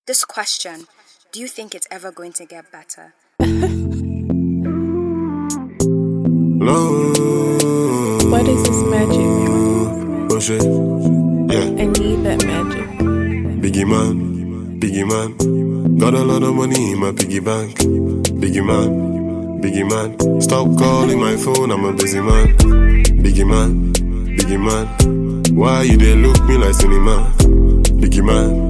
This question, do you think it's ever going to get better? What is this magic? Bullshit. Yeah. I need that magic. Biggie man. Got a lot of money in my piggy bank. Biggie man. Stop calling my phone, I'm a busy man. Biggie man. Why you dey look me like cinema? Biggie man.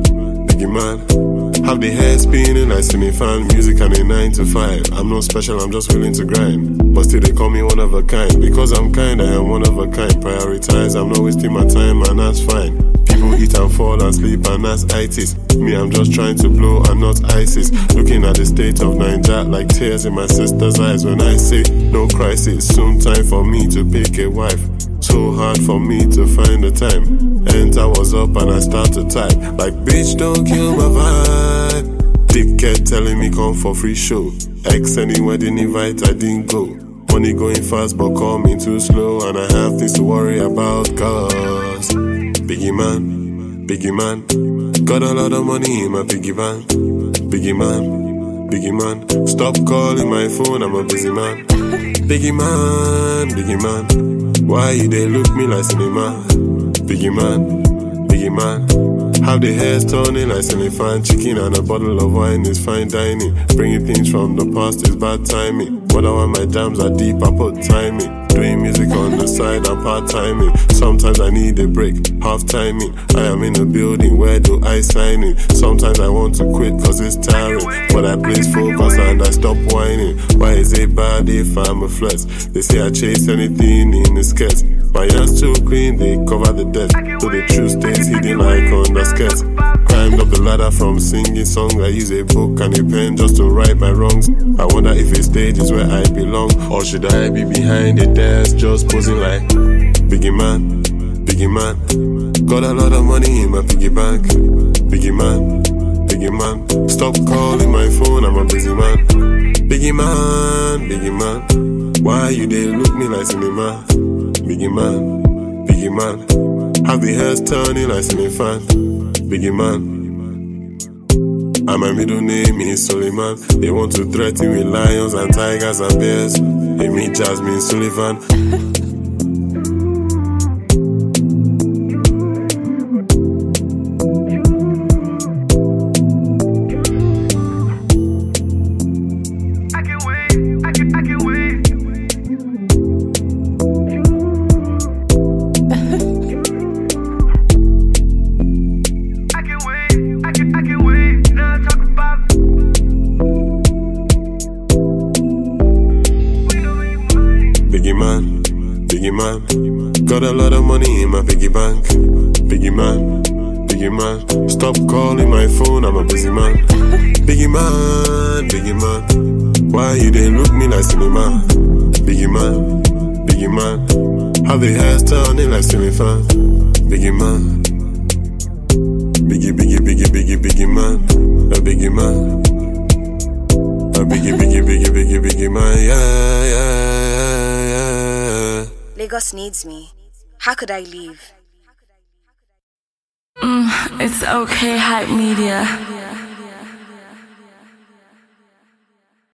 Have the hair spinning like fan. Music and a 9 to 5. I'm not special, I'm just willing to grind. But still they call me one of a kind. Because I'm kind, I am one of a kind. Prioritize, I'm not wasting my time, and that's fine. People eat and fall and sleep, and that's itis. Me, I'm just trying to blow and not ISIS. Looking at the state of Nigeria like tears in my sister's eyes when I say no crisis. Soon time for me to pick a wife. So hard for me to find the time. Enter was up and I start to type like, bitch, don't kill my vibe. Dickhead telling me come for free show. Ex any wedding invite, I didn't go. Money going fast but coming too slow, and I have things to worry about cause Biggie man, got a lot of money in my piggy bank. Biggie man, stop calling my phone, I'm a busy man. Biggie man, why you they look me like cinema? Biggie man, have the hairs turning like fan. Chicken and a bottle of wine is fine dining. Bringing things from the past is bad timing. But when my jams are deep, I put timing. Doing music on the side, I'm part-timing. Sometimes I need a break, half-timing. I am in a building, where do I sign in? Sometimes I want to quit cause it's tiring, but I place focus and I stop whining. Why is it bad if I'm a flex? They say I chase anything in the sketch. My hands too clean, they cover the debt. So the truth stays hidden like on the sketch. Climbed up the ladder from singing songs. I use a book and a pen just to right my wrongs. I wonder if a stage is where I belong, or should I be behind the desk just posing like Biggie man. Got a lot of money in my piggy bank. Biggie man. Stop calling my phone, I'm a busy man. Biggie man. Why you they look me like cinema? Biggie man. Have the hairs turning like fan. Biggie man. And my middle name is Suleiman. They want to threaten with lions and tigers and bears. They meet Jasmine Sullivan. Biggie man, got a lot of money in my piggy bank. Biggie man, stop calling my phone, I'm a busy man. Biggie man, why you they look me like cinema? Biggie man, have the hairs turning like fan. Biggie man, biggie man, a biggie man, a biggie man, yeah. Lagos needs me. How could I leave? It's okay, Hype Media.